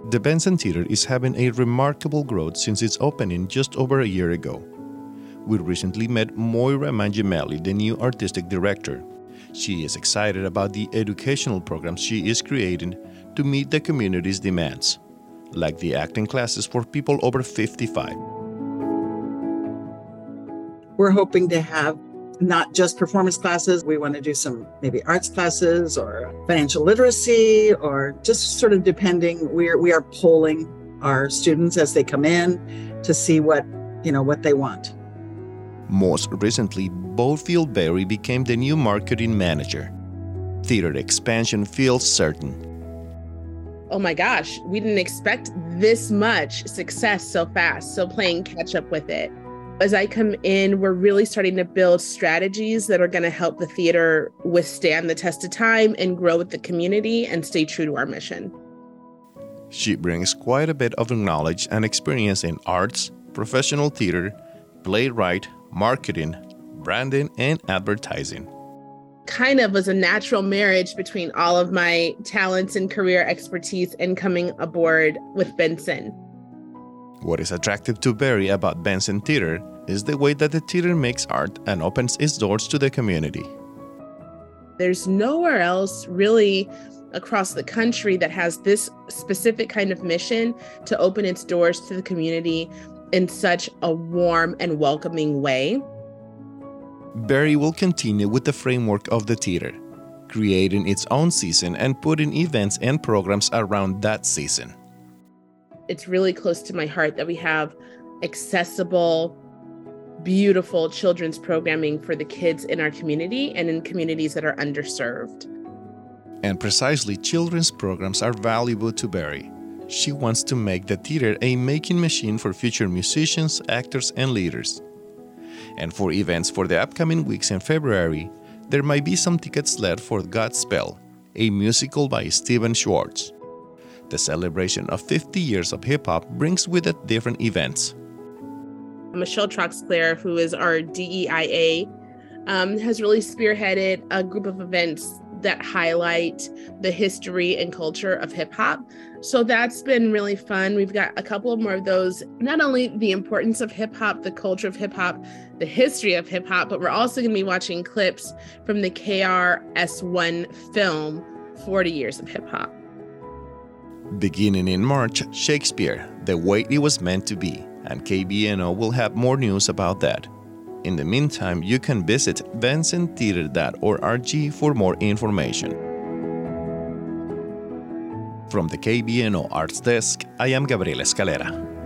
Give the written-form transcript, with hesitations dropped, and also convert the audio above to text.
The Benson Theater is having a remarkable growth since its opening just over a year ago. We recently met Moira Mangiamelli, the new artistic director. She is excited about the educational programs she is creating to meet the community's demands, like the acting classes for people over 55. We're hoping to have not just performance classes. We want to do some maybe arts classes or financial literacy, or just sort of depending. We are polling our students as they come in to see what they want. Most recently, Bofield Berry became the new marketing manager. Theater expansion feels certain. Oh my gosh, we didn't expect this much success so fast, so playing catch up with it. As I come in, we're really starting to build strategies that are going to help the theater withstand the test of time and grow with the community and stay true to our mission. She brings quite a bit of knowledge and experience in arts, professional theater, playwright, marketing, branding, and advertising. Kind of was a natural marriage between all of my talents and career expertise and coming aboard with Benson. What is attractive to Berry about Benson Theater is the way that the theater makes art and opens its doors to the community. There's nowhere else really across the country that has this specific kind of mission to open its doors to the community in such a warm and welcoming way. Berry will continue with the framework of the theater, creating its own season and putting events and programs around that season. It's really close to my heart that we have accessible, beautiful children's programming for the kids in our community and in communities that are underserved. And precisely, children's programs are valuable to Berry. She wants to make the theater a making machine for future musicians, actors, and leaders. And for events for the upcoming weeks in February, there might be some tickets left for Godspell, a musical by Stephen Schwartz. The celebration of 50 years of hip-hop brings with it different events. Michelle Troxclair, who is our DEIA, has really spearheaded a group of events that highlight the history and culture of hip-hop. So that's been really fun. We've got a couple more of those, not only the importance of hip-hop, the culture of hip-hop, the history of hip-hop, but we're also going to be watching clips from the KRS-One film, 40 Years of Hip-Hop. Beginning in March, Shakespeare, The Way It Was Meant to Be, and KBNO will have more news about that. In the meantime, you can visit bensontheater.org for more information. From the KBNO Arts Desk, I am Gabriel Escalera.